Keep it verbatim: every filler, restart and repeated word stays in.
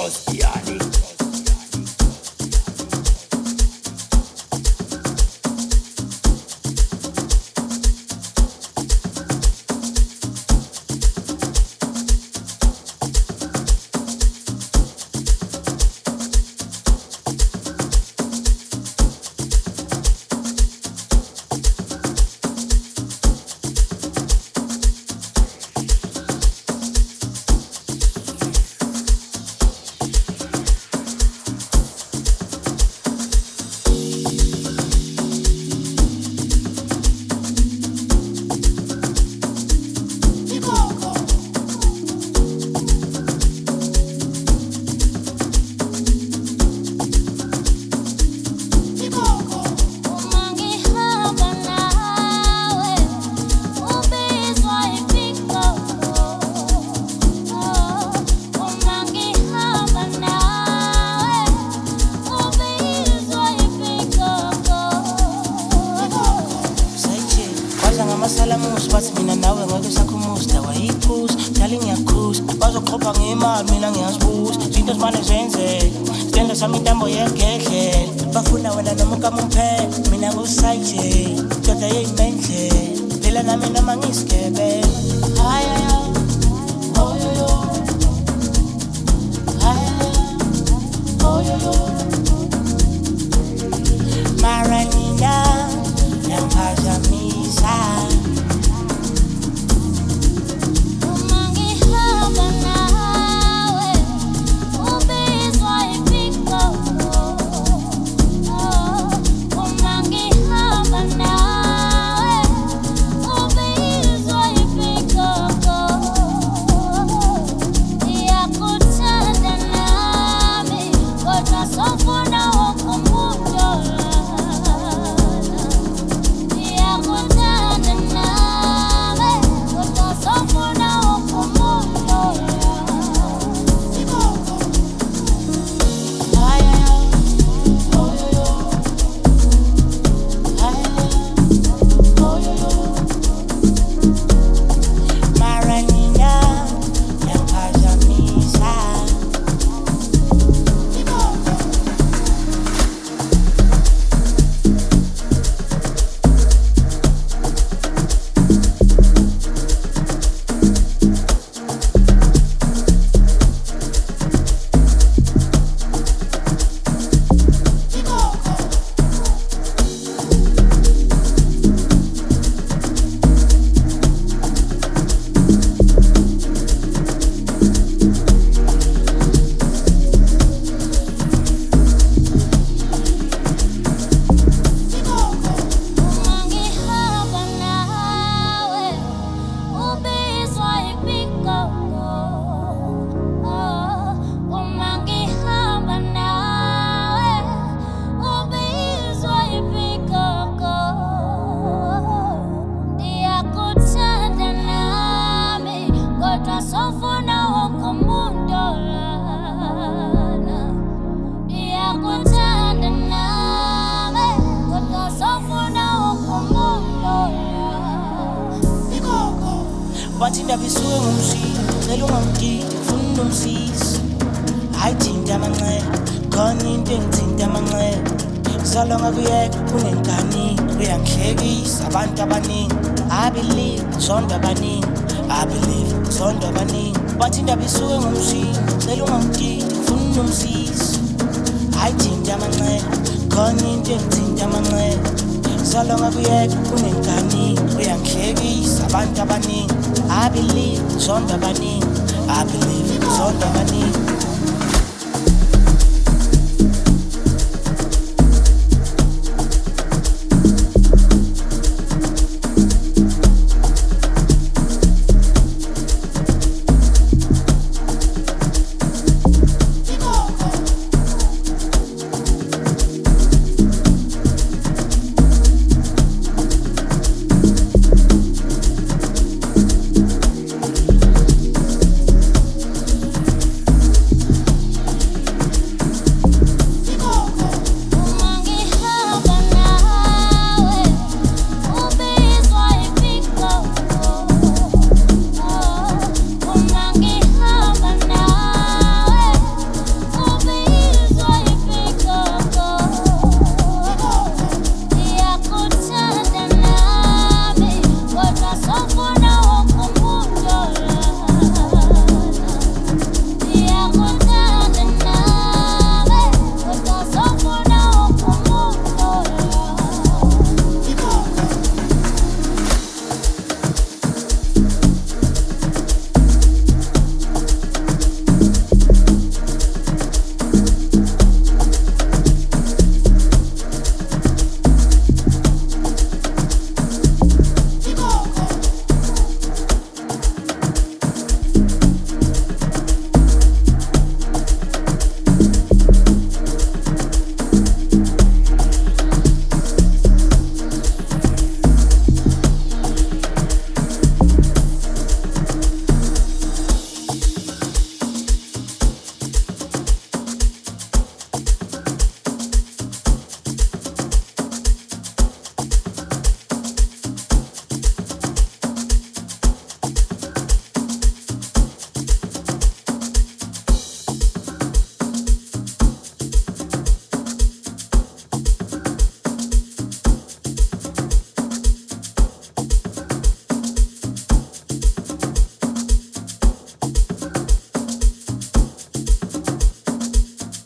Costiani. Salamus bathi mina nawe ngeke sakhumusta wayiphuza dala ngiyakhuza bazoqhopha ngemali mina ngiyazibuza izinto zimane zenzeka sitenda sami intambo yegedlela bafuna wena noma ukamuphela mina ngusayije ndoda yeyimendlela phela nami noma ngisigebe haya oyoyo haya oyoyo Maranina naphazamisa Bathi ndabisuke ngumshini cela ungangididi ufuna unomsisi hayi thinta amanxeba khona into engithinta amanxeba salonga kuyeka kunengane uyangihlekisa abantu abaningi I believe sonto abaningi I believe sonto abaningi bathi ndabisuke ngumshini cela ungangididi ufuna unomsisi hayi thinta amanxeba khona into engithinta amanxeba salonga kuyeka kunengane uyangihlekisa abantu abaningi I believe sonto abaningi I believe sonto abaningi